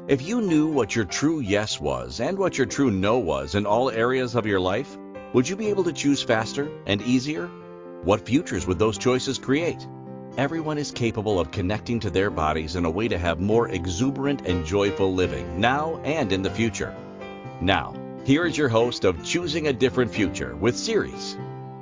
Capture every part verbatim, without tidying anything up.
If you knew what your true yes was and what your true no was in all areas of your life, would you be able to choose faster and easier? What futures would those choices create? Everyone is capable of connecting to their bodies in a way to have more exuberant and joyful living now and in the future. Now, here is your host of Choosing a Different Future with Ceres.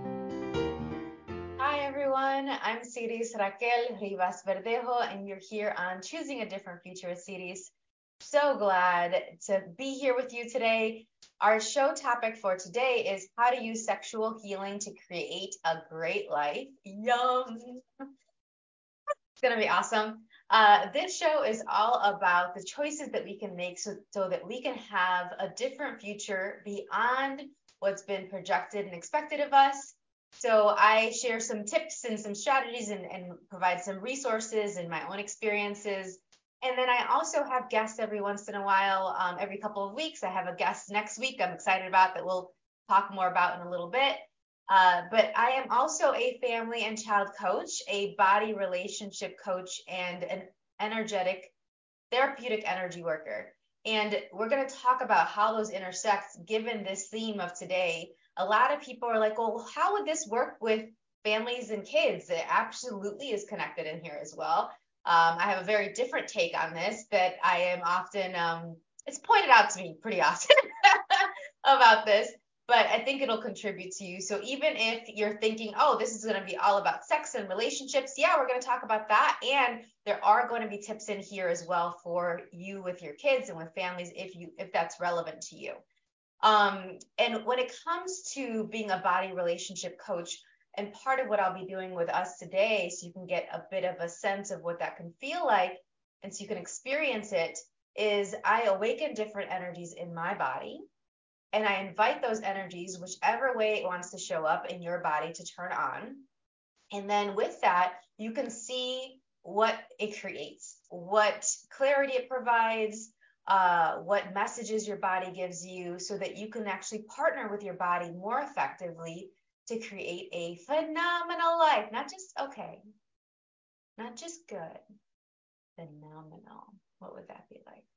Hi everyone, I'm Ceres Raquel Rivas Verdejo, and you're here on Choosing a Different Future with Ceres. So glad to be here with you today. Our show topic for today is how to use sexual healing to create a great life. Yum! It's going to be awesome. Uh, this show is all about the choices that we can make so, so that we can have a different future beyond what's been projected and expected of us. So I share some tips and some strategies and, and provide some resources and my own experiences. And then I also have guests every once in a while, um, every couple of weeks. I have a guest next week I'm excited about that we'll talk more about in a little bit. Uh, but I am also a family and child coach, a body relationship coach, and an energetic therapeutic energy worker. And we're going to talk about how those intersect given this theme of today. A lot of people are like, well, how would this work with families and kids? It absolutely is connected in here as well. Um, I have a very different take on this that I am often, um, it's pointed out to me pretty often about this, but I think it'll contribute to you. So even if you're thinking, oh, this is going to be all about sex and relationships, yeah, we're going to talk about that. And there are going to be tips in here as well for you with your kids and with families if you if that's relevant to you. Um, and when it comes to being a body relationship coach, and part of what I'll be doing with us today, so you can get a bit of a sense of what that can feel like, and so you can experience it, is I awaken different energies in my body, and I invite those energies, whichever way it wants to show up in your body, to turn on. And then with that, you can see what it creates, what clarity it provides, uh, what messages your body gives you, so that you can actually partner with your body more effectively to create a phenomenal life. Not just okay, not just good, phenomenal. What would that be like?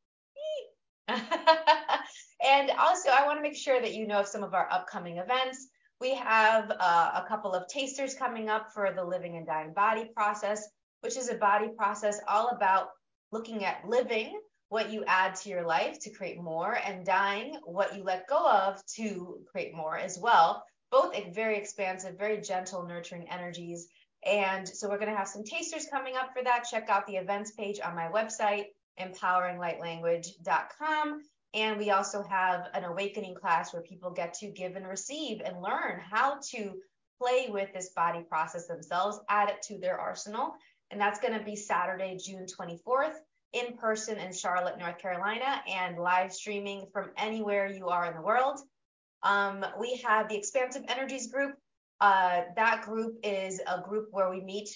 And also, I want to make sure that you know of some of our upcoming events. We have uh, a couple of tasters coming up for the Living and Dying Body Process, which is a body process all about looking at living, what you add to your life to create more, and dying, what you let go of to create more as well. Both very expansive, very gentle, nurturing energies. And so we're going to have some tasters coming up for that. Check out the events page on my website, empowering light language dot com. And we also have an awakening class where people get to give and receive and learn how to play with this body process themselves, add it to their arsenal. And that's going to be Saturday, June twenty-fourth, in person in Charlotte, North Carolina, and live streaming from anywhere you are in the world. Um, we have the Expansive Energies group. Uh, that group is a group where we meet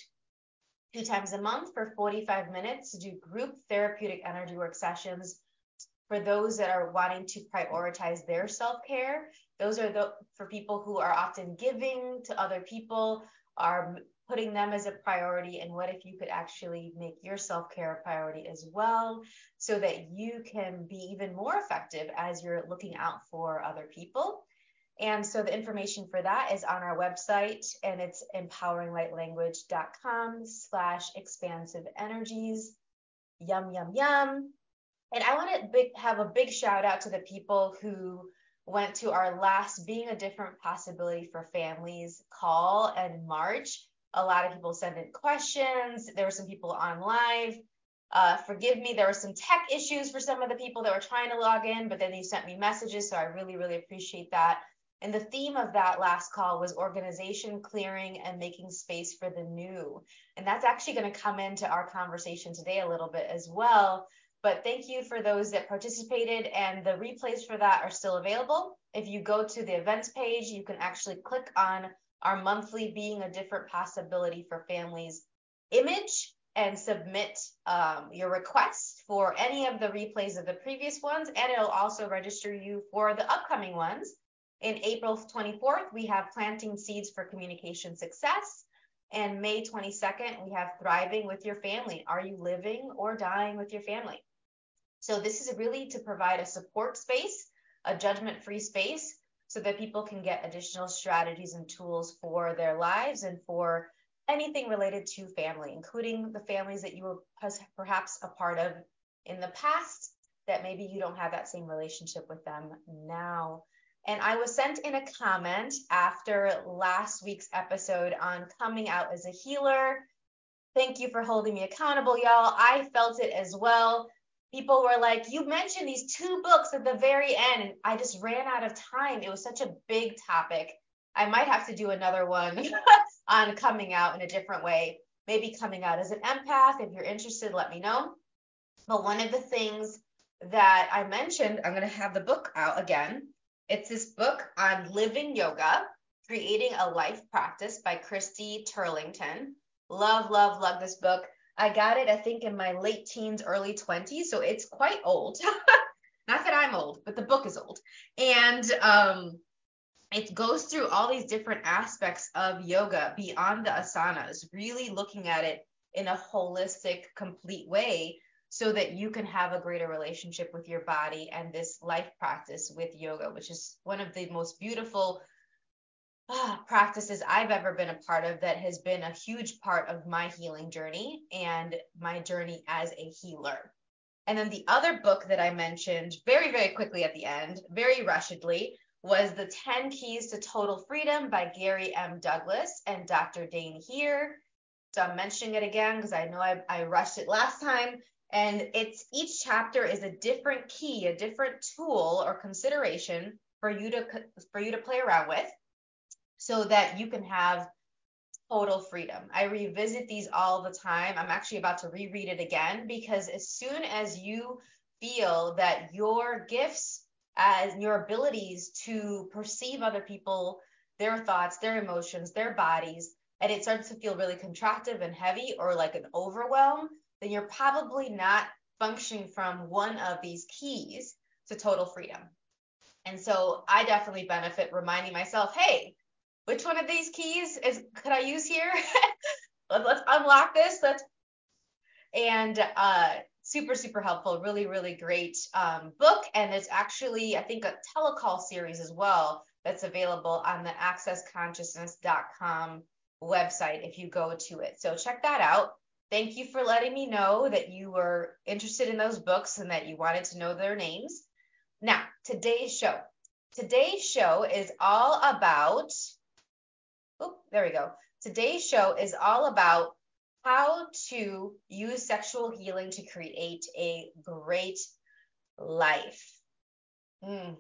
two times a month for forty-five minutes to do group therapeutic energy work sessions for those that are wanting to prioritize their self-care. Those are the for people who are often giving to other people, are putting them as a priority. And what if you could actually make your self-care a priority as well, so that you can be even more effective as you're looking out for other people? And so the information for that is on our website, and it's empowering light language dot com slash expansive energies. Yum, yum, yum. And I want to big, have a big shout out to the people who went to our last Being a Different Possibility for Families call in March. A lot of people sent in questions. There were some people on live. Uh, forgive me, there were some tech issues for some of the people that were trying to log in, but then they sent me messages, so I really, really appreciate that. And the theme of that last call was organization, clearing, and making space for the new. And that's actually going to come into our conversation today a little bit as well. But thank you for those that participated, and the replays for that are still available. If you go to the events page, you can actually click on our monthly Being a Different Possibility for Families image and submit um, your request for any of the replays of the previous ones, and it'll also register you for the upcoming ones. In April twenty-fourth, we have Planting Seeds for Communication Success. And May twenty-second, we have Thriving with Your Family. Are you living or dying with your family? So this is really to provide a support space, a judgment-free space, so that people can get additional strategies and tools for their lives and for anything related to family, including the families that you were perhaps a part of in the past that maybe you don't have that same relationship with them now. And I was sent in a comment after last week's episode on coming out as a healer. Thank you for holding me accountable, y'all. I felt it as well. People were like, you mentioned these two books at the very end, and I just ran out of time. It was such a big topic. I might have to do another one on coming out in a different way, maybe coming out as an empath. If you're interested, let me know. But one of the things that I mentioned, I'm going to have the book out again. It's this book on living yoga, creating a life practice by Christy Turlington. Love, love, love this book. I got it, I think, in my late teens, early twenties, so it's quite old. Not that I'm old, but the book is old. And um, it goes through all these different aspects of yoga beyond the asanas, really looking at it in a holistic, complete way so that you can have a greater relationship with your body and this life practice with yoga, which is one of the most beautiful Ah, practices I've ever been a part of that has been a huge part of my healing journey and my journey as a healer. And then the other book that I mentioned very, very quickly at the end, very rushedly, was The ten Keys to Total Freedom by Gary M. Douglas and Doctor Dain Heer. So I'm mentioning it again because I know I, I rushed it last time. And it's each chapter is a different key, a different tool or consideration for you to for you to play around with, so that you can have total freedom. I revisit these all the time. I'm actually about to reread it again because as soon as you feel that your gifts, as your abilities to perceive other people, their thoughts, their emotions, their bodies, and it starts to feel really contractive and heavy or like an overwhelm, then you're probably not functioning from one of these keys to total freedom. And so I definitely benefit reminding myself, hey, which one of these keys is could I use here? Let's unlock this. Let's and uh, super, super helpful. Really, really great um, book. And it's actually, I think, a telecall series as well that's available on the access consciousness dot com website if you go to it. So check that out. Thank you for letting me know that you were interested in those books and that you wanted to know their names. Now, today's show. Today's show is all about Oh, there we go. Today's show is all about how to use sexual healing to create a great life. Mm.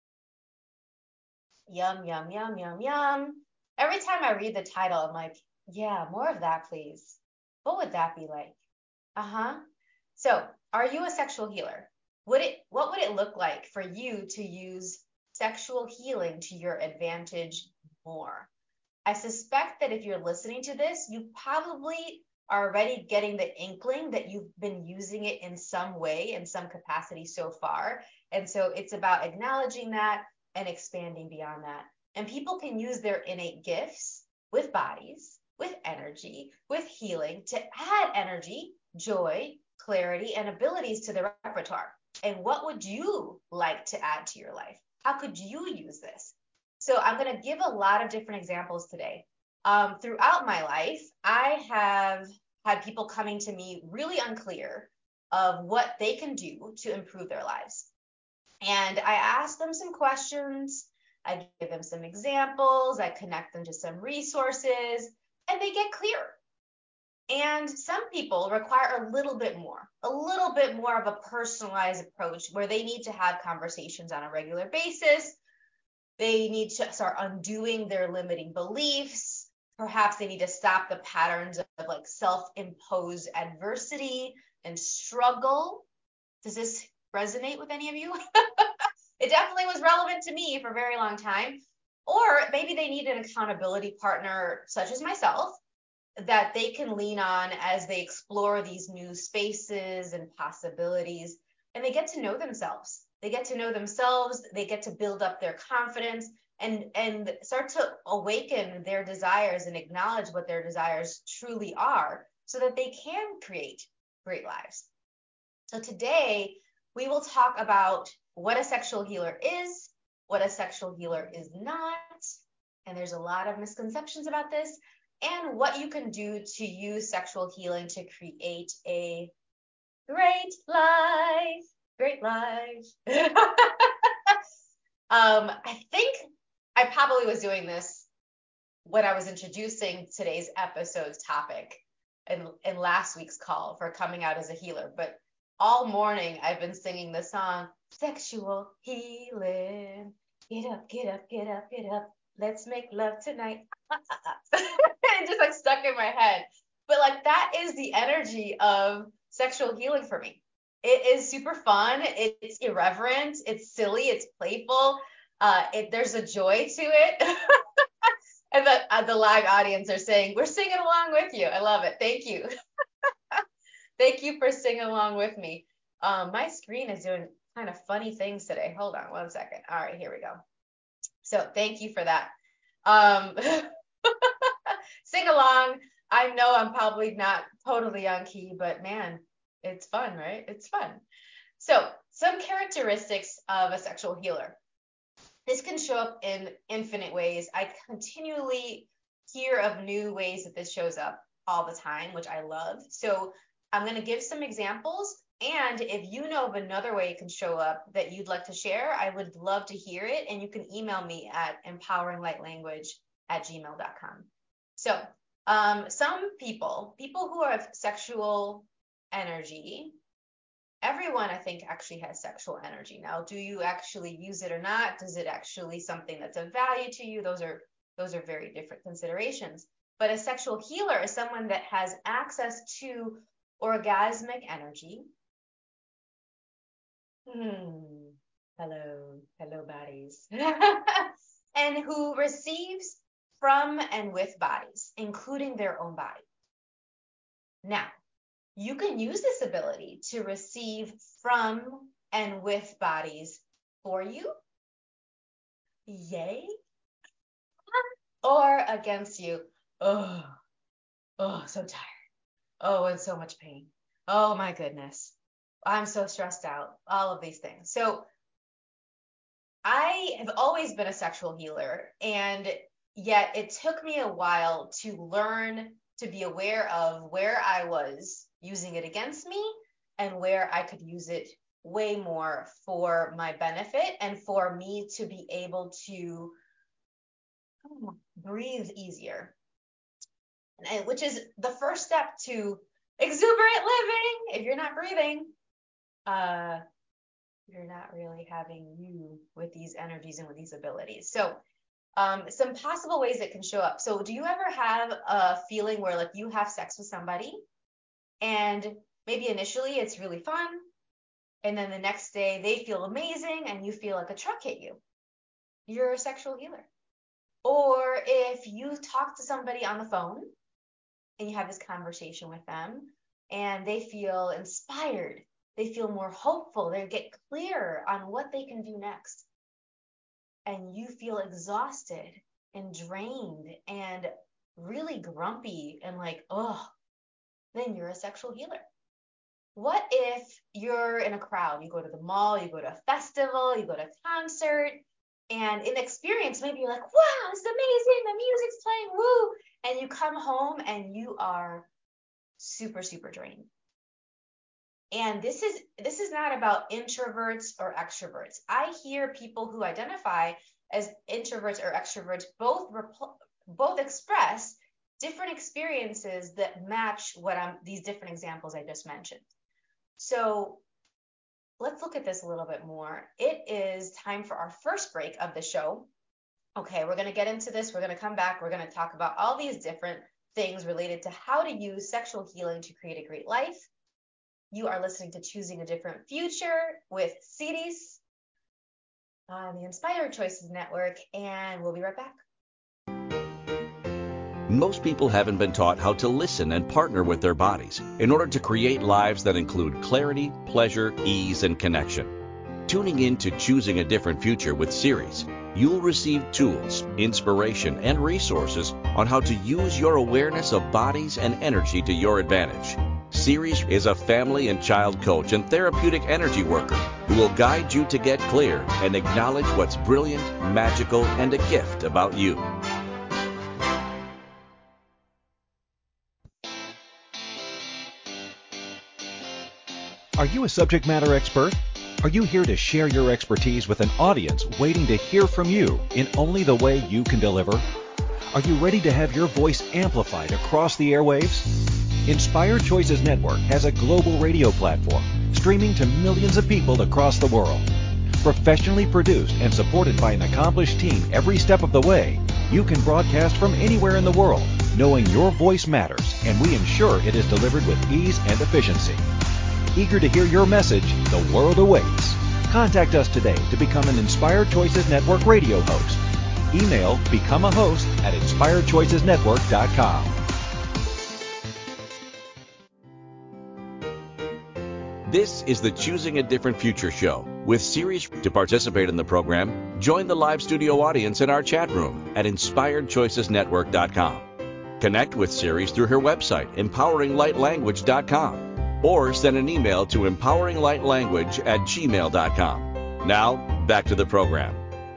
Yum, yum, yum, yum, yum. Every time I read the title, I'm like, yeah, more of that, please. What would that be like? Uh-huh. So, are you a sexual healer? Would it, what would it look like for you to use sexual healing to your advantage more? I suspect that if you're listening to this, you probably are already getting the inkling that you've been using it in some way, in some capacity so far. And so it's about acknowledging that and expanding beyond that. And people can use their innate gifts with bodies, with energy, with healing to add energy, joy, clarity, and abilities to their repertoire. And what would you like to add to your life? How could you use this? So I'm going to give a lot of different examples today. Um, throughout my life, I have had people coming to me really unclear of what they can do to improve their lives. And I ask them some questions, I give them some examples, I connect them to some resources, and they get clear. And some people require a little bit more, a little bit more of a personalized approach where they need to have conversations on a regular basis. They need to start undoing their limiting beliefs. Perhaps they need to stop the patterns of like self-imposed adversity and struggle. Does this resonate with any of you? It definitely was relevant to me for a very long time. Or maybe they need an accountability partner such as myself that they can lean on as they explore these new spaces and possibilities, and they get to know themselves. They get to know themselves, they get to build up their confidence and, and start to awaken their desires and acknowledge what their desires truly are so that they can create great lives. So today, We will talk about what a sexual healer is, what a sexual healer is not, and there's a lot of misconceptions about this, and what you can do to use sexual healing to create a great life. Great life. um, I think I probably was doing this when I was introducing today's episode's topic in, in last week's call for coming out as a healer. But all morning I've been singing the song, Sexual Healing. Get up, get up, get up, get up. Let's make love tonight. It just like stuck in my head. But like that is the energy of sexual healing for me. It is super fun. It's irreverent. It's silly. It's playful. Uh, it, there's a joy to it. And the, uh, the live audience are saying, we're singing along with you. I love it. Thank you. Thank you for singing along with me. Um, my screen is doing kind of funny things today. Hold on one second. All right, here we go. So thank you for that. Um, sing along. I know I'm probably not totally on key, but man, it's fun, right? It's fun. So some characteristics of a sexual healer. This can show up in infinite ways. I continually hear of new ways that this shows up all the time, which I love. So I'm going to give some examples. And if you know of another way it can show up that you'd like to share, I would love to hear it. And you can email me at empoweringlightlanguage at gmail dot com. So um, some people, people who have sexual energy, everyone, I think, actually has sexual energy. Now, do you actually use it or not? Does it actually something that's of value to you? Those are those are very different considerations. But a sexual healer is someone that has access to orgasmic energy. Hmm. Hello, hello, bodies. And who receives from and with bodies, including their own body. Now, you can use this ability to receive from and with bodies for you, yay, or against you. Oh, oh, so tired. Oh, in so much pain. Oh my goodness. I'm so stressed out. All of these things. So I have always been a sexual healer, and yet it took me a while to learn to be aware of where I was using it against me and where I could use it way more for my benefit and for me to be able to oh, breathe easier. And, which is the first step to exuberant living. If you're not breathing, uh, you're not really having you with these energies and with these abilities. So um, some possible ways it can show up. So do you ever have a feeling where like you have sex with somebody and maybe initially it's really fun, and then the next day they feel amazing and you feel like a truck hit you? You're a sexual healer. Or if you talk to somebody on the phone and you have this conversation with them and they feel inspired, they feel more hopeful, they get clearer on what they can do next, and you feel exhausted and drained and really grumpy and like, oh, then you're a sexual healer. What if you're in a crowd? You go to the mall, you go to a festival, you go to a concert, and in experience, maybe you're like, wow, it's amazing, the music's playing, woo, and you come home and you are super, super drained. And this is this is not about introverts or extroverts. I hear people who identify as introverts or extroverts both repl- both express different experiences that match what I'm these different examples I just mentioned. So let's look at this a little bit more. It is time for our first break of the show. Okay, we're going to get into this. We're going to come back. We're going to talk about all these different things related to how to use sexual healing to create a great life. You are listening to Choosing a Different Future with Ceres on the Inspired Choices Network, and we'll be right back. Most people haven't been taught how to listen and partner with their bodies in order to create lives that include clarity, pleasure, ease, and connection. Tuning in to Choosing a Different Future with Ceres, you'll receive tools, inspiration, and resources on how to use your awareness of bodies and energy to your advantage. Ceres is a family and child coach and therapeutic energy worker who will guide you to get clear and acknowledge what's brilliant, magical, and a gift about you. Are you a subject matter expert? Are you here to share your expertise with an audience waiting to hear from you in only the way you can deliver? Are you ready to have your voice amplified across the airwaves? Inspired Choices Network has a global radio platform streaming to millions of people across the world. Professionally produced and supported by an accomplished team every step of the way, you can broadcast from anywhere in the world, knowing your voice matters, and we ensure it is delivered with ease and efficiency. Eager to hear your message, the world awaits. Contact us today to become an Inspired Choices Network radio host. Email become a host at inspired choices network dot com. This is the Choosing a Different Future show with Ceres. To participate in the program, join the live studio audience in our chat room at inspired choices network dot com. Connect with Ceres through her website, empowering light language dot com. Or send an email to empowering light language at gmail dot com. Now, back to the program.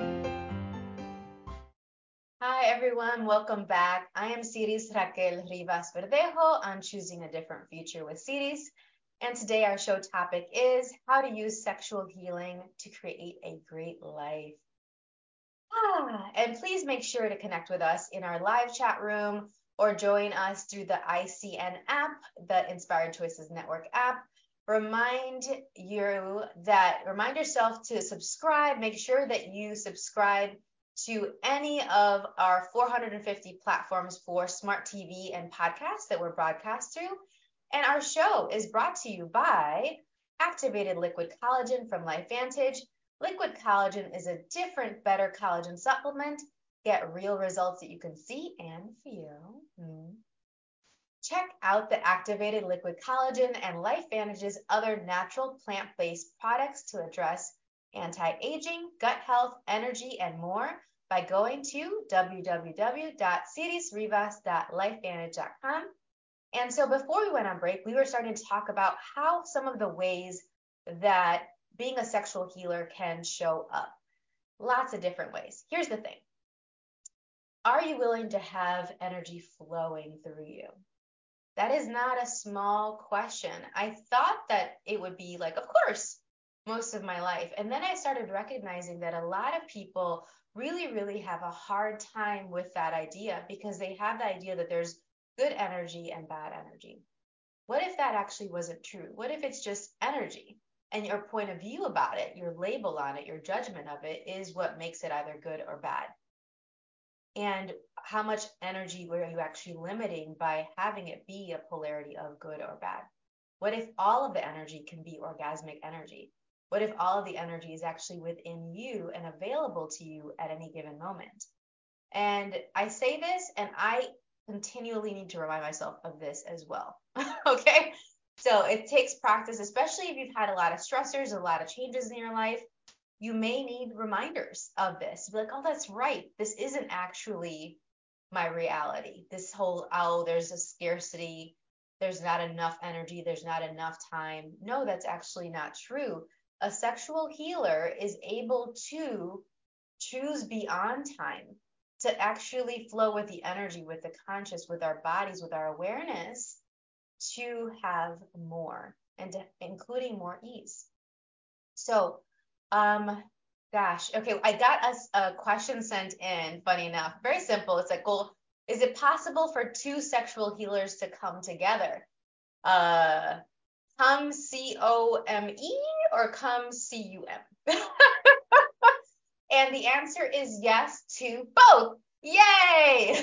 Hi, everyone. Welcome back. I am Ceres Raquel Rivas Verdejo on Choosing a Different Future with Ceres. And today our show topic is how to use sexual healing to create a great life. Ah, and please make sure to connect with us in our live chat room or join us through the I C N app, the Inspired Choices Network app. Remind you that, remind yourself to subscribe. Make sure that you subscribe to any of our four hundred fifty platforms for smart T V and podcasts that we're broadcast through. And our show is brought to you by Activated Liquid Collagen from LifeVantage. Liquid collagen is a different, better collagen supplement. Get real results that you can see and feel. Mm. Check out the Activated Liquid Collagen and LifeVantage's other natural plant-based products to address anti-aging, gut health, energy, and more by going to w w w dot ceres rivas dot lifevantage dot com. And so before we went on break, we were starting to talk about how some of the ways that being a sexual healer can show up. Lots of different ways. Here's the thing. Are you willing to have energy flowing through you? That is not a small question. I thought that it would be like, of course, most of my life. And then I started recognizing that a lot of people really, really have a hard time with that idea because they have the idea that there's good energy and bad energy. What if that actually wasn't true? What if it's just energy and your point of view about it, your label on it, your judgment of it is what makes it either good or bad? And how much energy were you actually limiting by having it be a polarity of good or bad? What if all of the energy can be orgasmic energy? What if all of the energy is actually within you and available to you at any given moment? And I say this, and I continually need to remind myself of this as well. Okay? So it takes practice, especially if you've had a lot of stressors, a lot of changes in your life. You may need reminders of this. Be like, oh, that's right. This isn't actually my reality. This whole, oh, there's a scarcity. There's not enough energy. There's not enough time. No, that's actually not true. A sexual healer is able to choose beyond time, to actually flow with the energy, with the conscious, with our bodies, with our awareness, to have more, and to, including more ease. So, um, gosh, okay, I got us a question sent in, funny enough, very simple. It's like, well, is it possible for two sexual healers to come together? Uh, come C O M E or come C U M? And the answer is yes to both. Yay!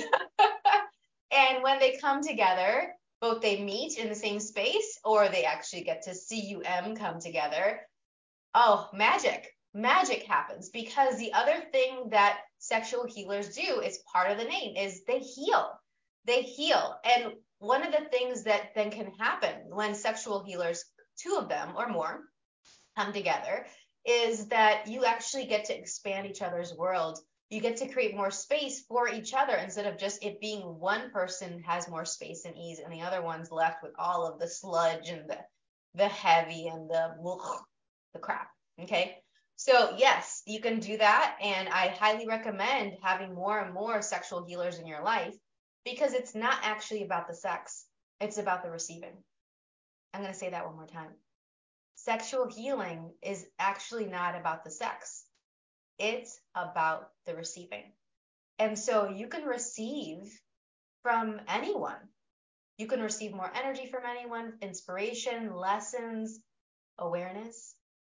And when they come together, both they meet in the same space or they actually get to C U M come together. Oh, magic. Magic happens, because the other thing that sexual healers do, is part of the name, is they heal. They heal. And one of the things that then can happen when sexual healers, two of them or more, come together, is that you actually get to expand each other's world You get to create more space for each other instead of just it being one person has more space and ease and the other one's left with all of the sludge and the the heavy and the the crap. Okay. So yes, you can do that. And I highly recommend having more and more sexual healers in your life because it's not actually about the sex. It's about the receiving. I'm going to say that one more time. Sexual healing is actually not about the sex. It's about the receiving. And so you can receive from anyone. You can receive more energy from anyone, inspiration, lessons, awareness.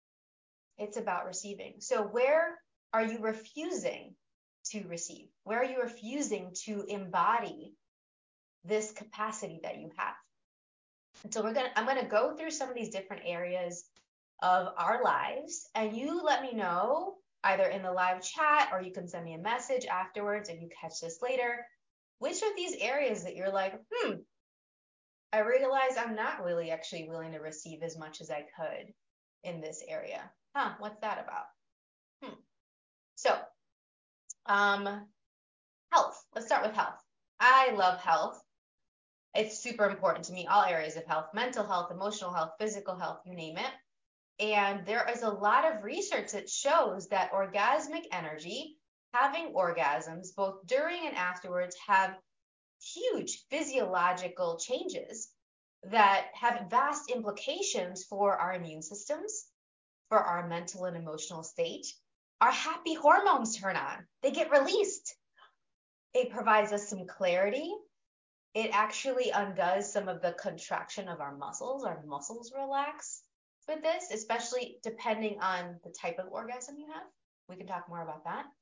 It's about receiving. So where are you refusing to receive? Where are you refusing to embody this capacity that you have? And so we're gonna, I'm gonna go through some of these different areas of our lives, and you let me know either in the live chat or you can send me a message afterwards if you catch this later, which of these areas that you're like, hmm, I realize I'm not really actually willing to receive as much as I could in this area. Huh, what's that about? Hmm. So, um, health. Let's start with health. I love health. It's super important to me, all areas of health, mental health, emotional health, physical health, you name it. And there is a lot of research that shows that orgasmic energy, having orgasms both during and afterwards, have huge physiological changes that have vast implications for our immune systems, for our mental and emotional state. Our happy hormones turn on, they get released. It provides us some clarity. It actually undoes some of the contraction of our muscles. Our muscles relax with this, especially depending on the type of orgasm you have. We can talk more about that.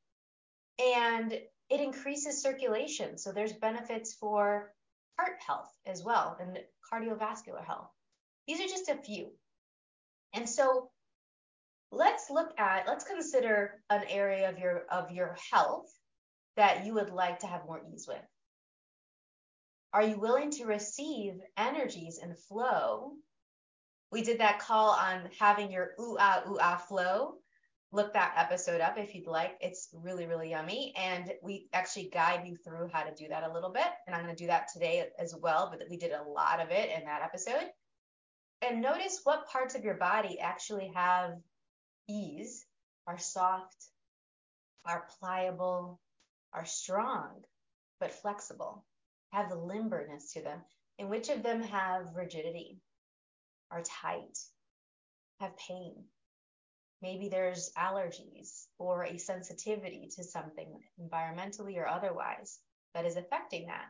And it increases circulation. So there's benefits for heart health as well and cardiovascular health. These are just a few. And so let's look at, let's consider an area of your of your health that you would like to have more ease with. Are you willing to receive energies and flow? We did that call on having your ooh-ah, ooh-ah flow. Look that episode up if you'd like. It's really, really yummy. And we actually guide you through how to do that a little bit. And I'm going to do that today as well, but we did a lot of it in that episode. And notice what parts of your body actually have ease, are soft, are pliable, are strong, but flexible, have limberness to them, and which of them have rigidity, are tight, have pain. Maybe there's allergies or a sensitivity to something environmentally or otherwise that is affecting that.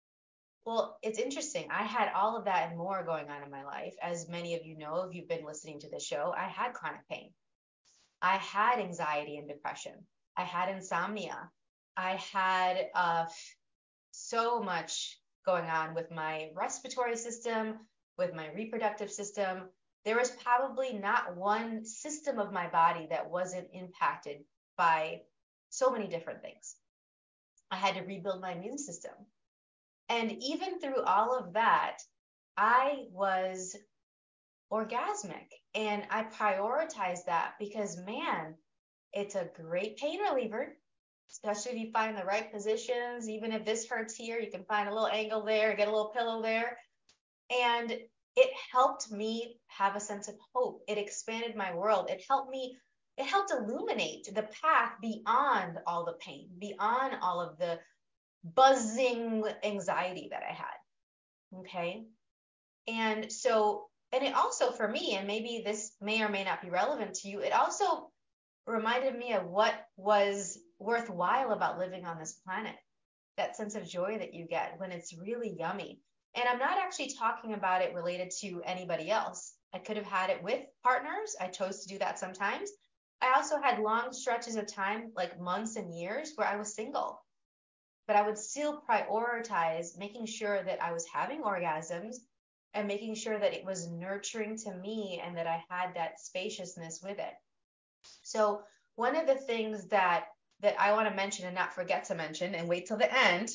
Well, it's interesting. I had all of that and more going on in my life. As many of you know, if you've been listening to the show, I had chronic pain. I had anxiety and depression. I had insomnia. I had uh, so much going on with my respiratory system, with my reproductive system. There was probably not one system of my body that wasn't impacted by so many different things. I had to rebuild my immune system. And even through all of that, I was orgasmic, and I prioritized that because, man, it's a great pain reliever, especially if you find the right positions. Even if this hurts here, you can find a little angle there, get a little pillow there. And it helped me have a sense of hope. It expanded my world. It helped me, it helped illuminate the path beyond all the pain, beyond all of the buzzing anxiety that I had. Okay. And so, and it also for me, and maybe this may or may not be relevant to you, it also reminded me of what was worthwhile about living on this planet. That sense of joy that you get when it's really yummy. And I'm not actually talking about it related to anybody else. I could have had it with partners. I chose to do that sometimes. I also had long stretches of time, like months and years, where I was single. But I would still prioritize making sure that I was having orgasms and making sure that it was nurturing to me and that I had that spaciousness with it. So one of the things that that I want to mention and not forget to mention and wait till the end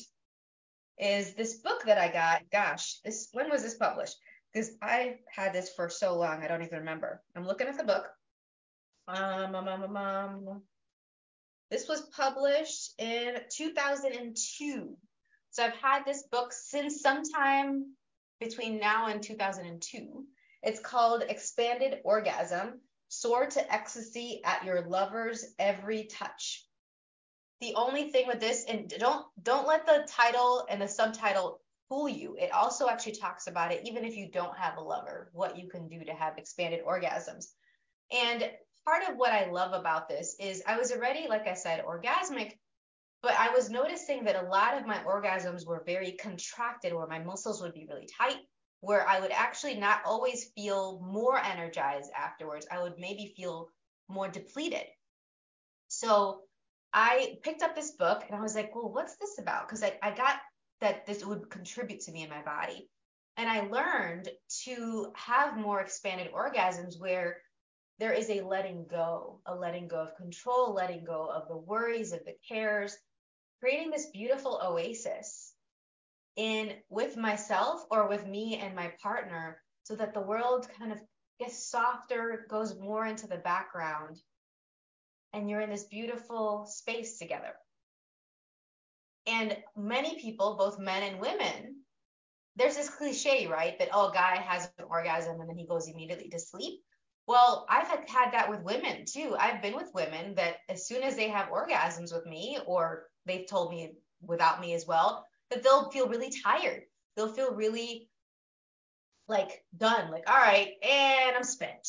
is this book that I got. Gosh, this when was this published? Because I had this for so long, I don't even remember. I'm looking at the book. Um, um, um, um, um. This was published in two thousand two. So I've had this book since sometime between now and two thousand two. It's called Expanded Orgasm: Soar to Ecstasy at Your Lover's Every Touch. The only thing with this, and don't don't let the title and the subtitle fool you. It also actually talks about it, even if you don't have a lover, what you can do to have expanded orgasms. And part of what I love about this is I was already, like I said, orgasmic, but I was noticing that a lot of my orgasms were very contracted, where my muscles would be really tight, where I would actually not always feel more energized afterwards. I would maybe feel more depleted. So I picked up this book and I was like, well, what's this about? Because I, I got that this would contribute to me in my body. And I learned to have more expanded orgasms where there is a letting go, a letting go of control, letting go of the worries, of the cares, creating this beautiful oasis in with myself or with me and my partner, so that the world kind of gets softer, goes more into the background, and you're in this beautiful space together. And many people, both men and women, there's this cliche, right? That, oh, a guy has an orgasm and then he goes immediately to sleep. Well, I've had that with women too. I've been with women that as soon as they have orgasms with me, or they've told me without me as well, that they'll feel really tired. They'll feel really like done, like, all right, and I'm spent.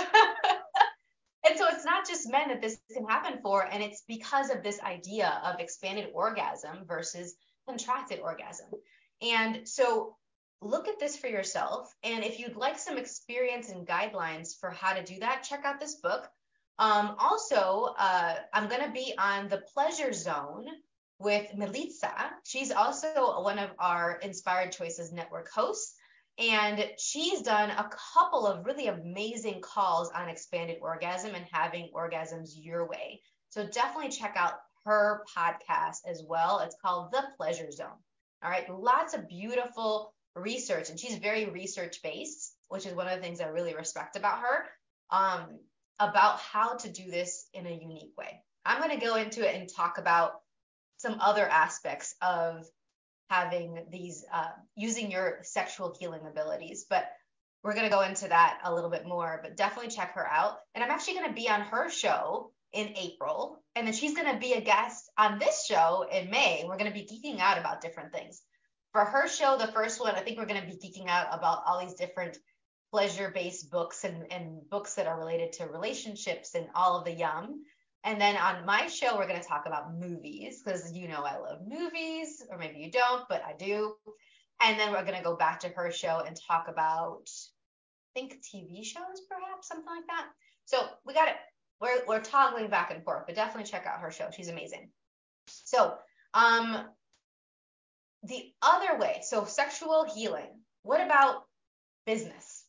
And so it's not just men that this can happen for, and it's because of this idea of expanded orgasm versus contracted orgasm. And so look at this for yourself. And if you'd like some experience and guidelines for how to do that, check out this book. Um, also, uh, I'm going to be on the Pleasure Zone with Milica. She's also one of our Inspired Choices Network hosts. And she's done a couple of really amazing calls on expanded orgasm and having orgasms your way. So definitely check out her podcast as well. It's called The Pleasure Zone. All right. Lots of beautiful research. And she's very research based, which is one of the things I really respect about her, um, about how to do this in a unique way. I'm going to go into it and talk about some other aspects of having these, uh, using your sexual healing abilities. But we're going to go into that a little bit more, but definitely check her out. And I'm actually going to be on her show in April. And then she's going to be a guest on this show in May. We're going to be geeking out about different things. For her show, the first one, I think we're going to be geeking out about all these different pleasure-based books and, and books that are related to relationships and all of the yum. And then on my show, we're going to talk about movies, because you know I love movies, or maybe you don't, but I do. And then we're going to go back to her show and talk about, I think, T V shows, perhaps, something like that. So we got it. We're, we're toggling back and forth, but definitely check out her show. She's amazing. So um, the other way, so sexual healing. What about business?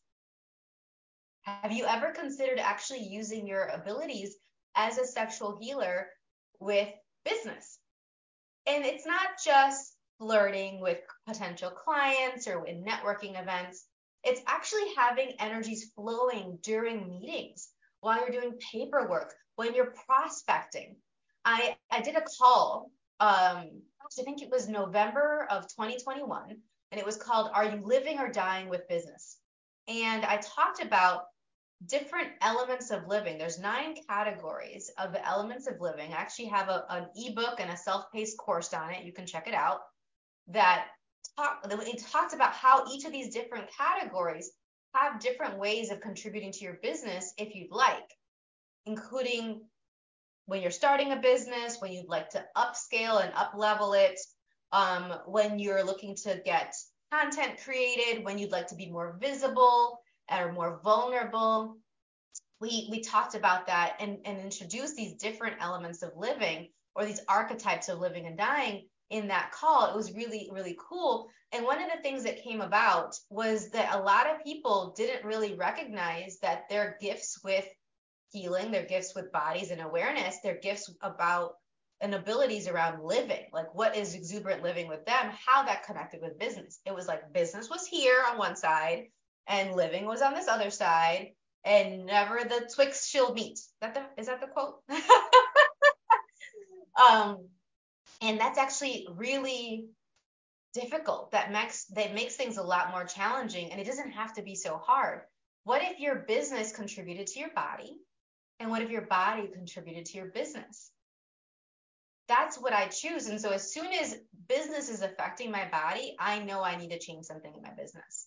Have you ever considered actually using your abilities as a sexual healer with business? And it's not just flirting with potential clients or in networking events. It's actually having energies flowing during meetings, while you're doing paperwork, when you're prospecting. I, I did a call, um, I think it was November of twenty twenty-one, and it was called, Are You Living or Dying with Business? And I talked about different elements of living. There's nine categories of the elements of living. I actually have a, an ebook and a self-paced course on it. You can check it out. That talk, it talks about how each of these different categories have different ways of contributing to your business if you'd like, including when you're starting a business, when you'd like to upscale and up-level it, um, when you're looking to get content created, when you'd like to be more visible or more vulnerable. We we talked about that and, and introduced these different elements of living, or these archetypes of living and dying in that call. It was really, really cool. And one of the things that came about was that a lot of people didn't really recognize that their gifts with healing, their gifts with bodies and awareness, their gifts about and abilities around living, like what is exuberant living with them, how that connected with business. It was like business was here on one side and living was on this other side, and never the twixt shall meet. Is that the, is that the quote? Um, and that's actually really difficult. That makes that makes things a lot more challenging, and it doesn't have to be so hard. What if your business contributed to your body? And what if your body contributed to your business? That's what I choose. And so as soon as business is affecting my body, I know I need to change something in my business.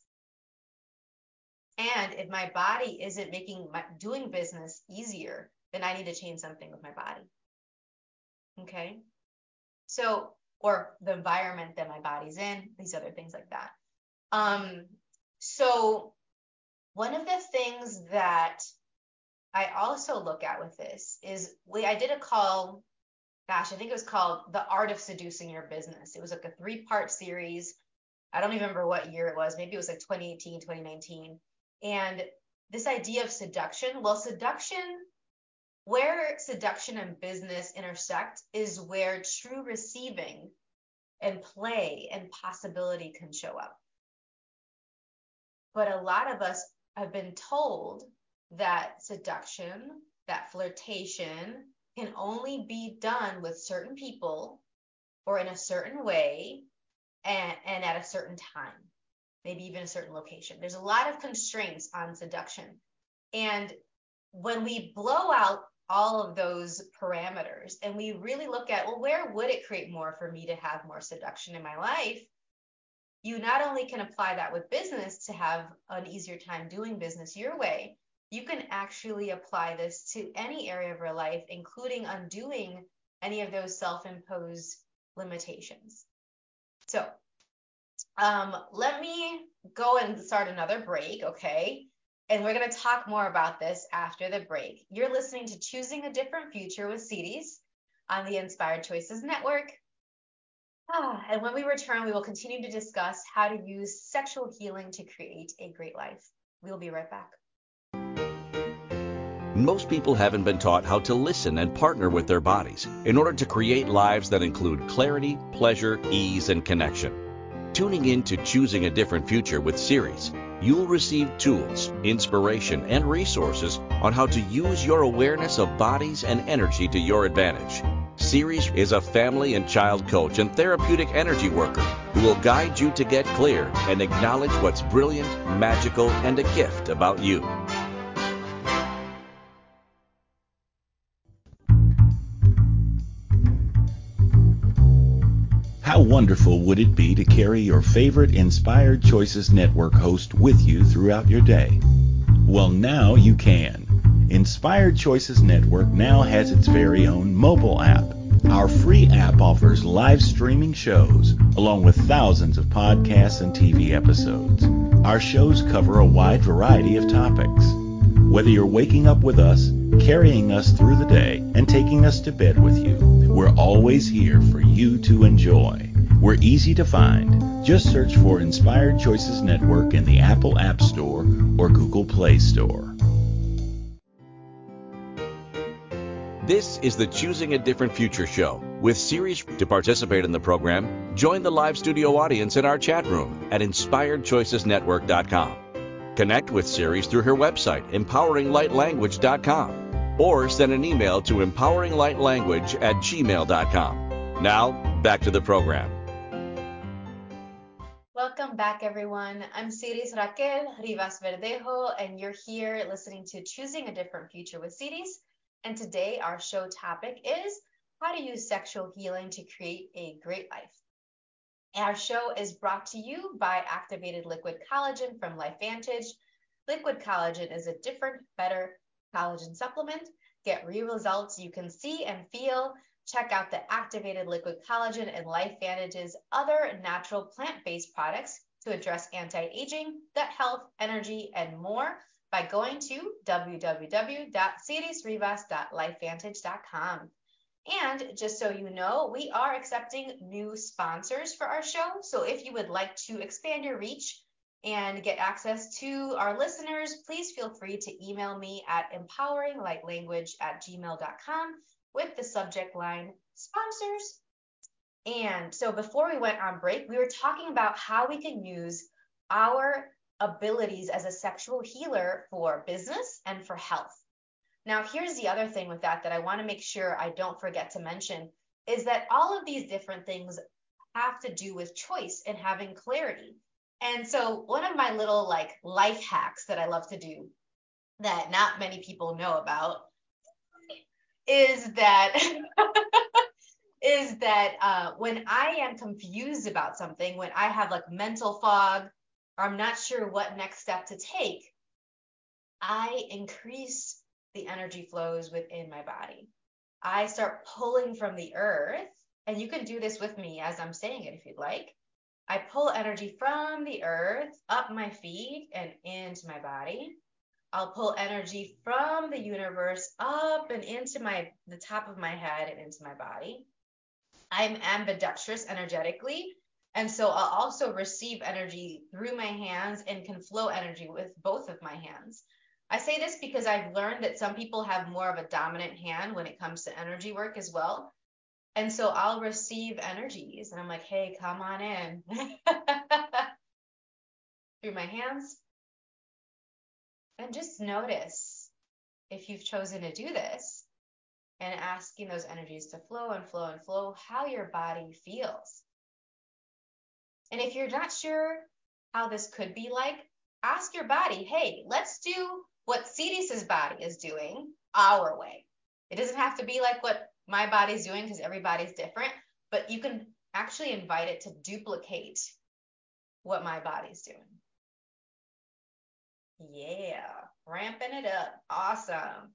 And if my body isn't making my doing business easier, then I need to change something with my body. Okay. So, or the environment that my body's in, these other things like that. Um, so one of the things that I also look at with this is we, I did a call, gosh, I think it was called The Art of Seducing Your Business. It was like a three part series. I don't even remember what year it was. Maybe it was like twenty eighteen, twenty nineteen. And this idea of seduction, well, seduction, where seduction and business intersect is where true receiving and play and possibility can show up. But a lot of us have been told that seduction, that flirtation can only be done with certain people or in a certain way and, and at a certain time, maybe even a certain location. There's a lot of constraints on seduction. And when we blow out all of those parameters and we really look at, well, where would it create more for me to have more seduction in my life? You not only can apply that with business to have an easier time doing business your way, you can actually apply this to any area of your life, including undoing any of those self-imposed limitations. So um, let me go and start another break, okay? And we're going to talk more about this after the break. You're listening to Choosing a Different Future with Cedes on the Inspired Choices Network. Ah, and when we return, we will continue to discuss how to use sexual healing to create a great life. We will be right back. Most people haven't been taught how to listen and partner with their bodies in order to create lives that include clarity, pleasure, ease, and connection. Tuning in to Choosing a Different Future with Cedes, you'll receive tools, inspiration, and resources on how to use your awareness of bodies and energy to your advantage. Cedes is a family and child coach and therapeutic energy worker who will guide you to get clear and acknowledge what's brilliant, magical, and a gift about you. How wonderful would it be to carry your favorite Inspired Choices Network host with you throughout your day? Well, now you can. Inspired Choices Network now has its very own mobile app. Our free app offers live streaming shows, along with thousands of podcasts and T V episodes. Our shows cover a wide variety of topics. Whether you're waking up with us, carrying us through the day, and taking us to bed with you, we're always here for you to enjoy. We're easy to find. Just search for Inspired Choices Network in the Apple App Store or Google Play Store. This is the Choosing a Different Future show with Cedes. To participate in the program, join the live studio audience in our chat room at inspired choices network dot com. Connect with Cedes through her website, empowering light language dot com, or send an email to empowering light language at gmail dot com. Now, back to the program. Welcome back, everyone. I'm Cedes Raquel Rivas Verdejo, and you're here listening to Choosing a Different Future with Cedes. And today our show topic is how to use sexual healing to create a great life. Our show is brought to you by Activated Liquid Collagen from LifeVantage. Liquid collagen is a different, better collagen supplement. Get real results you can see and feel. Check out the Activated Liquid Collagen and LifeVantage's other natural plant-based products to address anti-aging, gut health, energy, and more by going to w w w dot cedes rivas dot lifevantage dot com. And just so you know, we are accepting new sponsors for our show. So if you would like to expand your reach and get access to our listeners, please feel free to email me at empowering light language at gmail dot com with the subject line sponsors. And so before we went on break, we were talking about how we can use our abilities as a sexual healer for business and for health. Now, here's the other thing with that that I want to make sure I don't forget to mention. is that all of these different things have to do with choice and having clarity. And so one of my little like life hacks that I love to do that not many people know about is that is that uh, when I am confused about something, when I have like mental fog, or I'm not sure what next step to take, I increase the energy flows within my body. I start pulling from the earth, and you can do this with me as I'm saying it if you'd like. I pull energy from the earth up my feet and into my body. I'll pull energy from the universe up and into my the top of my head and into my body. I'm ambidextrous energetically, and so I'll also receive energy through my hands and can flow energy with both of my hands. I say this because I've learned that some people have more of a dominant hand when it comes to energy work as well. And so I'll receive energies and I'm like, hey, come on in through my hands. And just notice if you've chosen to do this and asking those energies to flow and flow and flow, how your body feels. And if you're not sure how this could be like, ask your body, hey, let's do what Cetis's body is doing our way. It doesn't have to be like what my body's doing because everybody's different, but you can actually invite it to duplicate what my body's doing. Yeah, ramping it up. Awesome.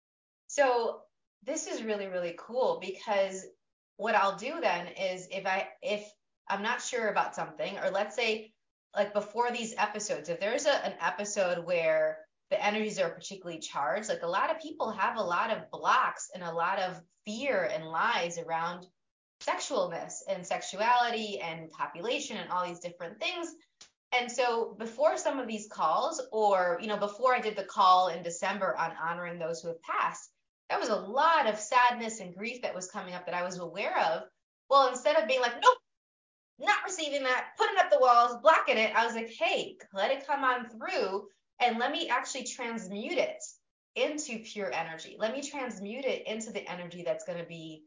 So this is really, really cool because what I'll do then is if I, if I'm not sure about something, or let's say like before these episodes, if there's a, an episode where the energies are particularly charged, like a lot of people have a lot of blocks and a lot of fear and lies around sexualness and sexuality and copulation and all these different things. And so before some of these calls, or, you know, before I did the call in December on honoring those who have passed, there was a lot of sadness and grief that was coming up that I was aware of. Well, instead of being like, nope, not receiving that, putting up the walls, blocking it, I was like, hey, let it come on through and let me actually transmute it into pure energy. Let me transmute it into the energy that's going to be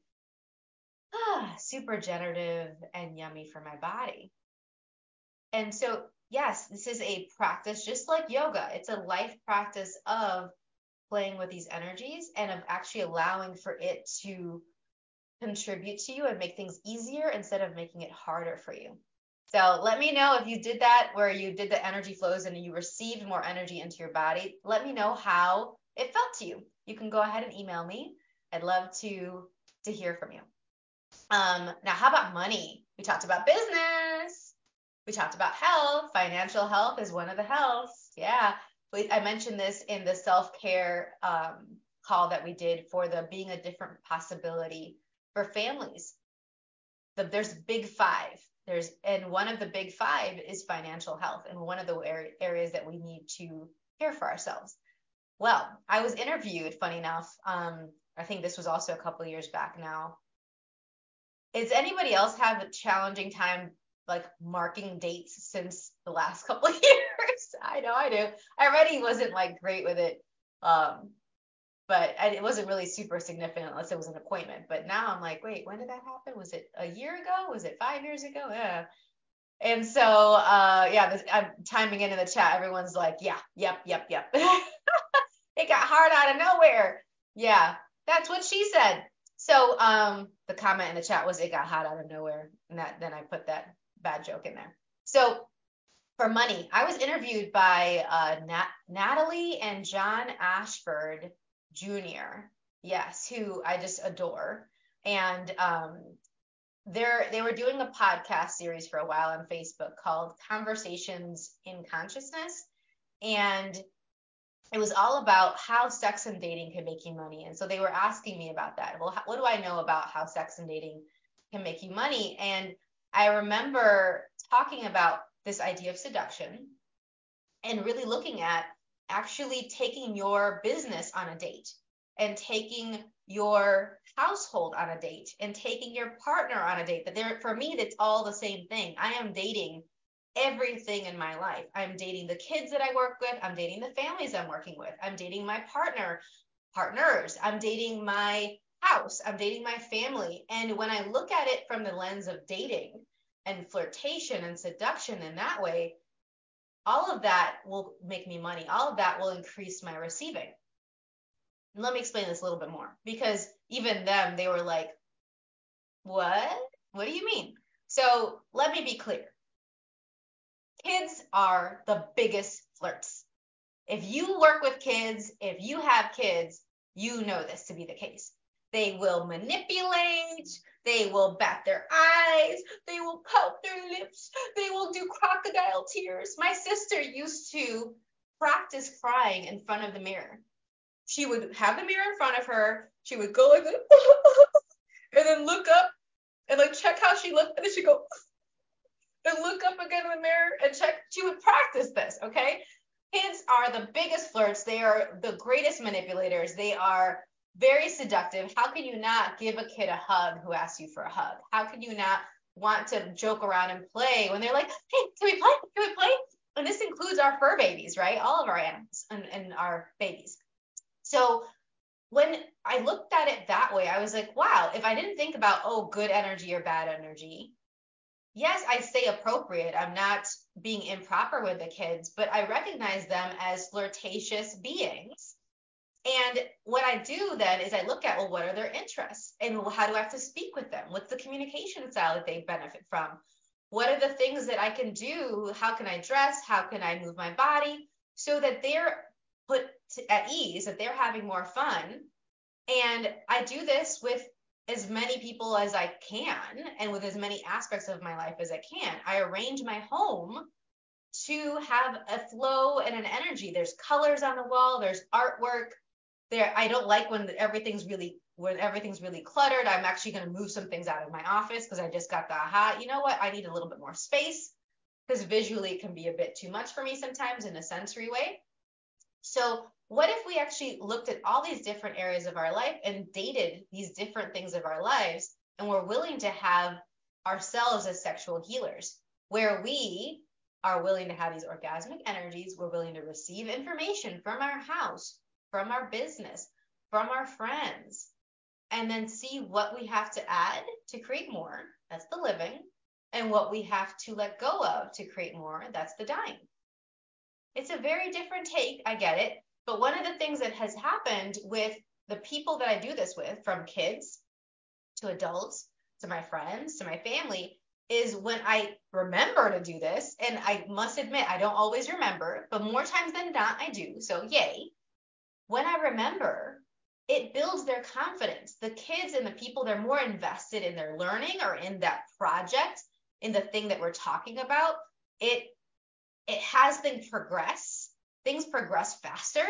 ah, super generative and yummy for my body. And so, yes, this is a practice just like yoga. It's a life practice of playing with these energies and of actually allowing for it to contribute to you and make things easier instead of making it harder for you. So let me know if you did that, where you did the energy flows and you received more energy into your body. Let me know how it felt to you. You can go ahead and email me. I'd love to, to hear from you. Um, now, how about money? We talked about business. We talked about health. Financial health is one of the healths. Yeah. We, I mentioned this in the self-care um, call that we did for the being a different possibility for families. The, there's big five. There's, and one of the big five is financial health, and one of the area, areas that we need to care for ourselves. Well, I was interviewed, funny enough, um, I think this was also a couple of years back now. Does anybody else have a challenging time like marking dates since the last couple of years? I know I do. I already wasn't like great with it. Um, but I, it wasn't really super significant unless it was an appointment. But now I'm like, wait, when did that happen? Was it a year ago? Was it five years ago? Yeah. And so, uh, yeah, this, I'm timing in in the chat. Everyone's like, yeah, yep, yep, yep. It got hard out of nowhere. Yeah, that's what she said. So um, the comment in the chat was, it got hot out of nowhere. And that, then I put that bad joke in there. So for money, I was interviewed by uh, Nat- Natalie and John Ashford Junior Yes, who I just adore. And um, they're, they were doing a podcast series for a while on Facebook called Conversations in Consciousness. And it was all about how sex and dating can make you money. And so they were asking me about that. Well, how, what do I know about how sex and dating can make you money? And I remember talking about this idea of seduction and really looking at actually taking your business on a date and taking your household on a date and taking your partner on a date. That there, for me, that's all the same thing. I am dating everything in my life. I'm dating the kids that I work with. I'm dating the families I'm working with. I'm dating my partner, partners. I'm dating my house. I'm dating my family. And when I look at it from the lens of dating and flirtation and seduction in that way, all of that will make me money. All of that will increase my receiving. And let me explain this a little bit more, because even them, they were like, what? What do you mean? So let me be clear. Kids are the biggest flirts. If you work with kids, if you have kids, you know this to be the case. They will manipulate, they will bat their eyes, they will pout their lips, they will do crocodile tears. My sister used to practice crying in front of the mirror. She would have the mirror in front of her, she would go like this, and then look up and like check how she looked, and then she'd go and look up again in the mirror and check. She would practice this, okay? Kids are the biggest flirts. They are the greatest manipulators. They are very seductive. How can you not give a kid a hug who asks you for a hug? How can you not want to joke around and play when they're like, hey, can we play? Can we play? And this includes our fur babies, right? All of our animals and, and our babies. So when I looked at it that way, I was like, wow, if I didn't think about, oh, good energy or bad energy, yes, I stay appropriate. I'm not being improper with the kids, but I recognize them as flirtatious beings. And what I do then is I look at, well, what are their interests? And how do I have to speak with them? What's the communication style that they benefit from? What are the things that I can do? How can I dress? How can I move my body so that they're put at ease, that they're having more fun? And I do this with as many people as I can and with as many aspects of my life as I can. I arrange my home to have a flow and an energy. There's colors on the wall, there's artwork. There, I don't like when everything's really when everything's really cluttered. I'm actually going to move some things out of my office because I just got the aha, you know what? I need a little bit more space, because visually it can be a bit too much for me sometimes in a sensory way. So what if we actually looked at all these different areas of our life and dated these different things of our lives, and we're willing to have ourselves as sexual healers, where we are willing to have these orgasmic energies, we're willing to receive information from our house, from our business, from our friends, and then see what we have to add to create more, that's the living, and what we have to let go of to create more, that's the dying. It's a very different take, I get it, but one of the things that has happened with the people that I do this with, from kids to adults, to my friends, to my family, is when I remember to do this, and I must admit, I don't always remember, but more times than not, I do, so yay. When I remember, it builds their confidence. The kids and the people, they're more invested in their learning or in that project, in the thing that we're talking about. It it has things progress. Things progress faster,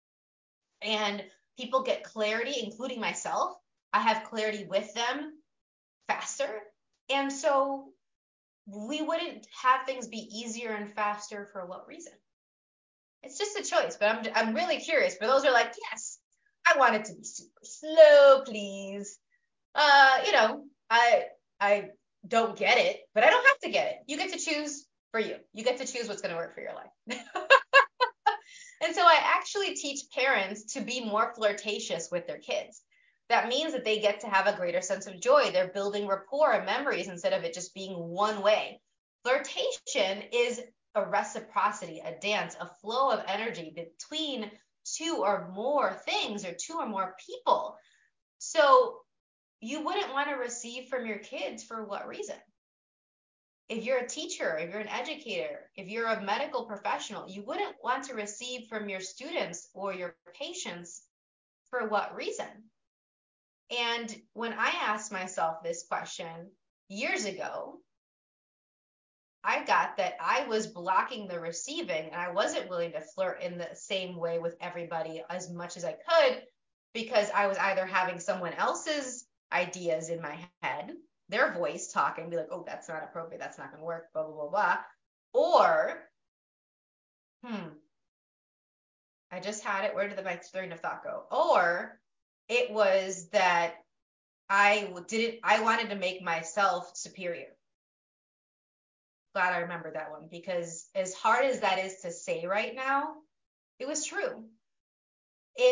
and people get clarity, including myself. I have clarity with them faster. And so we wouldn't have things be easier and faster for what reason? It's just a choice, but I'm I'm really curious. For those who are like, yes, I want it to be super slow, please. Uh, you know, I I don't get it, but I don't have to get it. You get to choose for you. You get to choose what's going to work for your life. And so I actually teach parents to be more flirtatious with their kids. That means that they get to have a greater sense of joy. They're building rapport and memories instead of it just being one way. Flirtation is a reciprocity, a dance, a flow of energy between two or more things or two or more people. So you wouldn't want to receive from your kids for what reason? If you're a teacher, if you're an educator, if you're a medical professional, you wouldn't want to receive from your students or your patients for what reason? And when I asked myself this question years ago, I got that I was blocking the receiving, and I wasn't willing to flirt in the same way with everybody as much as I could, because I was either having someone else's ideas in my head, their voice talking, be like, oh, that's not appropriate, that's not going to work, blah, blah, blah, blah. Or, hmm, I just had it. Where did the, my train of thought go? Or it was that I didn't, I wanted to make myself superior. Glad I remember that one, because as hard as that is to say right now, it was true. If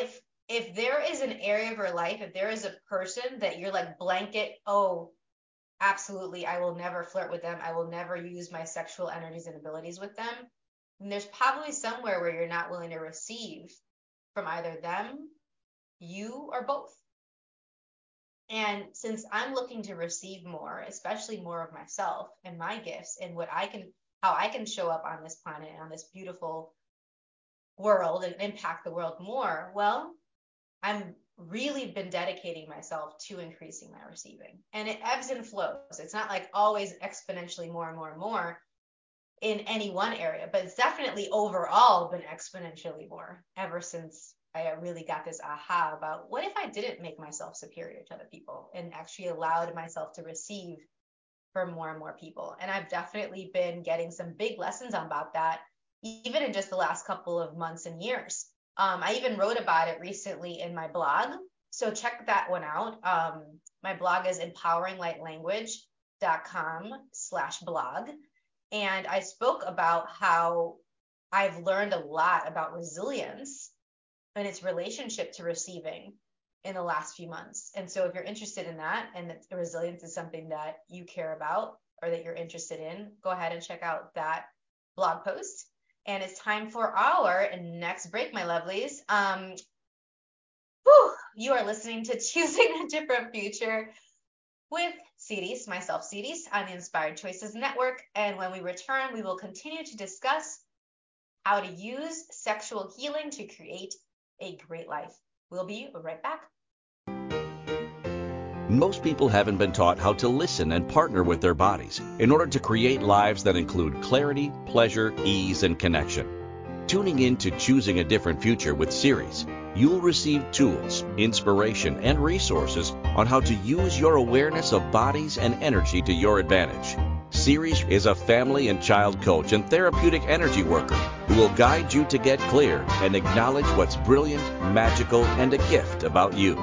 if there is an area of your life, if there is a person that you're like blanket, oh, absolutely, I will never flirt with them, I will never use my sexual energies and abilities with them, then there's probably somewhere where you're not willing to receive from either them, you, or both. And since I'm looking to receive more, especially more of myself and my gifts and what I can, how I can show up on this planet, on this beautiful world and impact the world more, well, I'm really been dedicating myself to increasing my receiving. And it ebbs and flows. It's not like always exponentially more and more and more in any one area, but it's definitely overall been exponentially more ever since I really got this aha about what if I didn't make myself superior to other people and actually allowed myself to receive from more and more people. And I've definitely been getting some big lessons about that, even in just the last couple of months and years. Um, I even wrote about it recently in my blog. So check that one out. Um, my blog is empowering light language dot com slash blog. And I spoke about how I've learned a lot about resilience and its relationship to receiving in the last few months. And so if you're interested in that, and that resilience is something that you care about or that you're interested in, go ahead and check out that blog post. And it's time for our next break, my lovelies. Um, whew, you are listening to Choosing a Different Future with Ceres, myself, Ceres, on the Inspired Choices Network. And when we return, we will continue to discuss how to use sexual healing to create a great life. We'll be right back. Most people haven't been taught how to listen and partner with their bodies in order to create lives that include clarity, pleasure, ease, and connection. Tuning in to Choosing a Different Future with Ceres, you'll receive tools, inspiration, and resources on how to use your awareness of bodies and energy to your advantage. Ceres is a family and child coach and therapeutic energy worker who will guide you to get clear and acknowledge what's brilliant, magical, and a gift about you.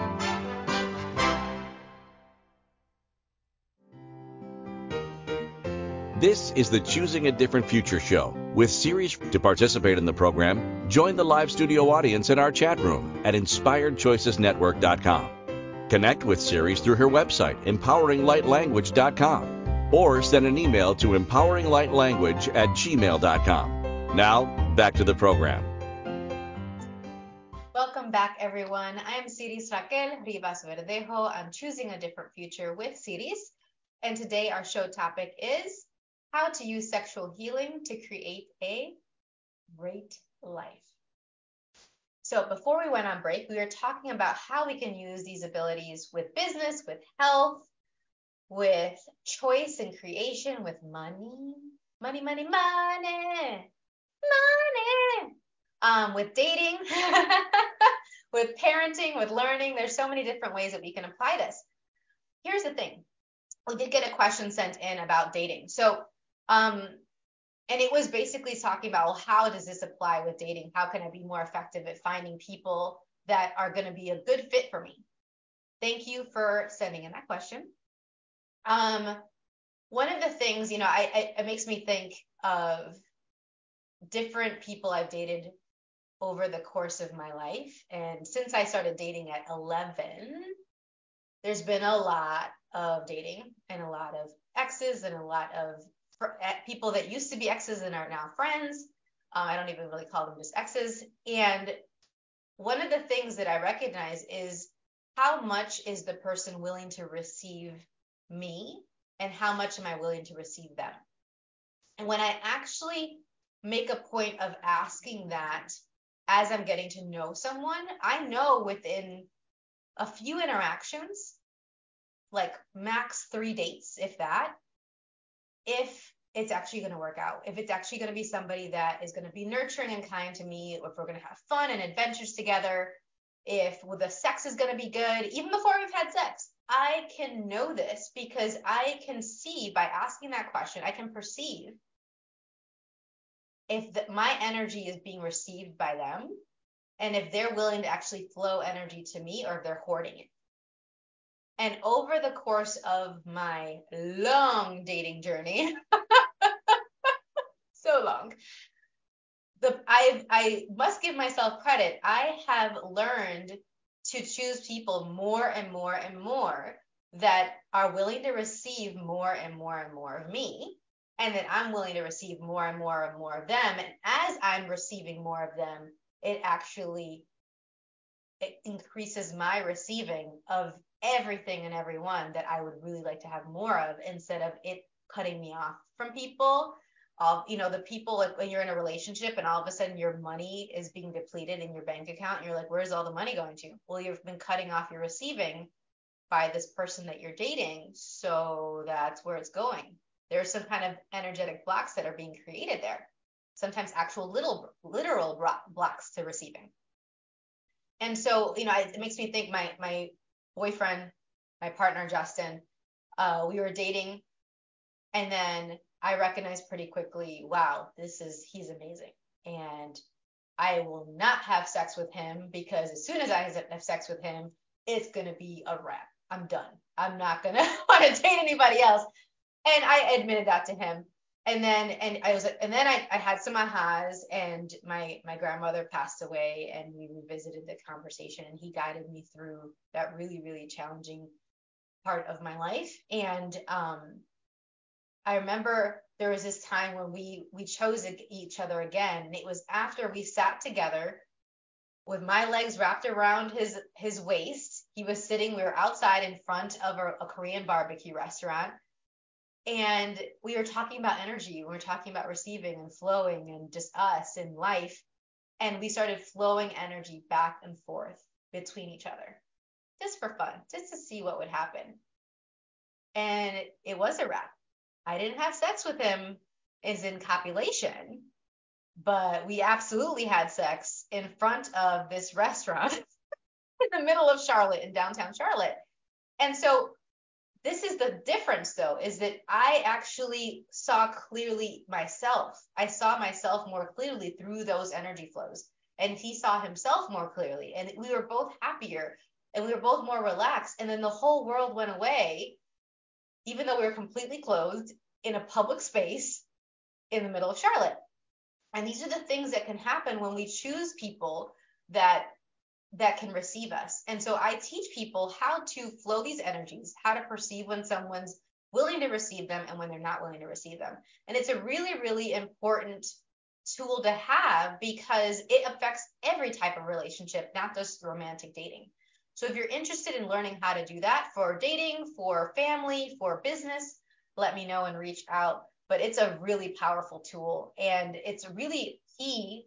This is the Choosing a Different Future show with Ceres. To participate in the program, join the live studio audience in our chat room at inspired choices network dot com. Connect with Ceres through her website, empowering light language dot com, or send an email to empowering light language at gmail dot com. Now, back to the program. Welcome back, everyone. I am Ceres Raquel Rivas Verdejo. I'm Choosing a Different Future with Ceres. And today our show topic is how to use sexual healing to create a great life. So before we went on break, we were talking about how we can use these abilities with business, with health, with choice and creation, with money, money, money, money, money, um, with dating, with parenting, with learning. There's so many different ways that we can apply this. Here's the thing. We did get a question sent in about dating. So, um, and it was basically talking about, well, how does this apply with dating? How can I be more effective at finding people that are going to be a good fit for me? Thank you for sending in that question. Um, one of the things, you know, I, I it makes me think of different people I've dated over the course of my life. And since I started dating at eleven, there's been a lot of dating and a lot of exes and a lot of fr- people that used to be exes and are now friends. Um, I don't even really call them just exes. And one of the things that I recognize is how much is the person willing to receive me and how much am I willing to receive them? And when I actually make a point of asking that as I'm getting to know someone, I know within a few interactions, like max three dates, if that, if it's actually going to work out, if it's actually going to be somebody that is going to be nurturing and kind to me, if we're going to have fun and adventures together, if the sex is going to be good, even before we've had sex. I can know this because I can see by asking that question, I can perceive if the, my energy is being received by them and if they're willing to actually flow energy to me or if they're hoarding it. And over the course of my long dating journey, so long, the I I must give myself credit. I have learned to choose people more and more and more that are willing to receive more and more and more of me, and that I'm willing to receive more and more and more of them. And as I'm receiving more of them, it actually it increases my receiving of everything and everyone that I would really like to have more of, instead of it cutting me off from people. All, you know, the people, like when you're in a relationship and all of a sudden your money is being depleted in your bank account and you're like, where's all the money going to? Well, you've been cutting off your receiving by this person that you're dating. So that's where it's going. There's some kind of energetic blocks that are being created there. Sometimes actual little literal blocks to receiving. And so, you know, it makes me think my, my boyfriend, my partner, Justin, uh, we were dating, and then I recognized pretty quickly, wow, this is, he's amazing. And I will not have sex with him, because as soon as I have sex with him, it's going to be a wrap. I'm done. I'm not going to want to date anybody else. And I admitted that to him. And then, and I was, and then I, I had some ahas, and my, my grandmother passed away, and we revisited the conversation, and he guided me through that really, really challenging part of my life. And, um, I remember there was this time when we, we chose each other again, and it was after we sat together with my legs wrapped around his, his waist. He was sitting, we were outside in front of a, a Korean barbecue restaurant. And we were talking about energy. We were talking about receiving and flowing and just us and life. And we started flowing energy back and forth between each other, just for fun, just to see what would happen. And it, it was a wrap. I didn't have sex with him as in copulation, but we absolutely had sex in front of this restaurant in the middle of Charlotte, in downtown Charlotte. And so this is the difference, though, is that I actually saw clearly myself. I saw myself more clearly through those energy flows, and he saw himself more clearly, and we were both happier, and we were both more relaxed. And then the whole world went away, even though we were completely clothed in a public space in the middle of Charlotte. And these are the things that can happen when we choose people that that can receive us. And so I teach people how to flow these energies, how to perceive when someone's willing to receive them and when they're not willing to receive them. And it's a really, really important tool to have, because it affects every type of relationship, not just romantic dating. So if you're interested in learning how to do that for dating, for family, for business, let me know and reach out. But it's a really powerful tool, and it's really key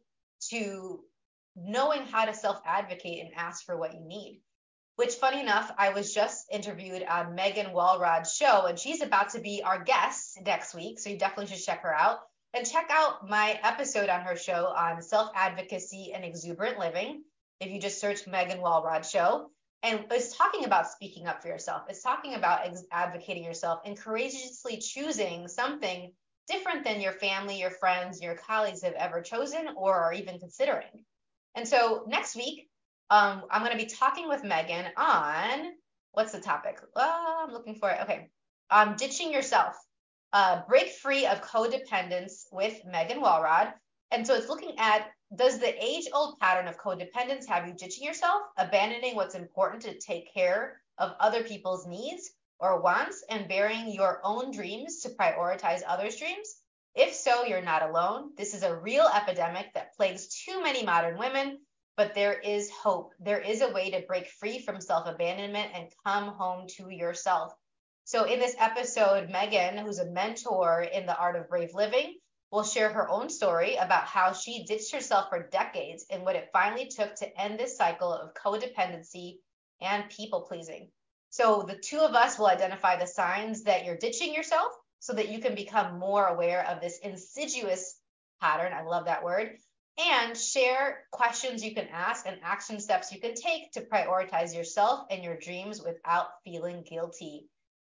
to knowing how to self-advocate and ask for what you need. Which, funny enough, I was just interviewed on Megan Walrod's show, and she's about to be our guest next week, so you definitely should check her out. And check out my episode on her show on self-advocacy and exuberant living, if you just search Megan Walrod show. And it's talking about speaking up for yourself. It's talking about ex- advocating yourself and courageously choosing something different than your family, your friends, your colleagues have ever chosen or are even considering. And so next week, um, I'm going to be talking with Megan on, what's the topic? Oh, I'm looking for it. Okay. Um, ditching yourself. Uh, break free of codependence with Megan Walrod. And so it's looking at, does the age-old pattern of codependence have you ditching yourself, abandoning what's important to take care of other people's needs or wants, and burying your own dreams to prioritize others' dreams? If so, you're not alone. This is a real epidemic that plagues too many modern women, but there is hope. There is a way to break free from self-abandonment and come home to yourself. So in this episode, Megan, who's a mentor in the art of brave living, will share her own story about how she ditched herself for decades and what it finally took to end this cycle of codependency and people-pleasing. So the two of us will identify the signs that you're ditching yourself, so that you can become more aware of this insidious pattern, I love that word, and share questions you can ask and action steps you can take to prioritize yourself and your dreams without feeling guilty.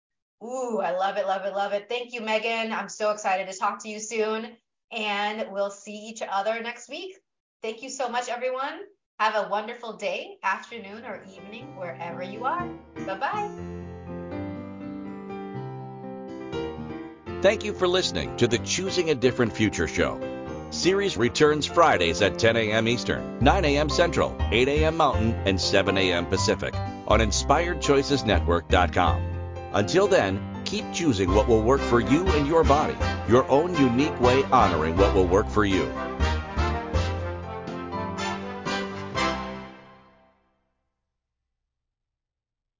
Ooh, I love it, love it, love it. Thank you, Megan. I'm so excited to talk to you soon, and we'll see each other next week. Thank you so much, everyone. Have a wonderful day, afternoon, or evening, wherever you are. Bye-bye. Thank you for listening to the Choosing a Different Future show. Series returns Fridays at ten a.m. Eastern, nine a.m. Central, eight a.m. Mountain, and seven a.m. Pacific on Inspired Choices Network dot com. Until then, keep choosing what will work for you and your body, your own unique way honoring what will work for you.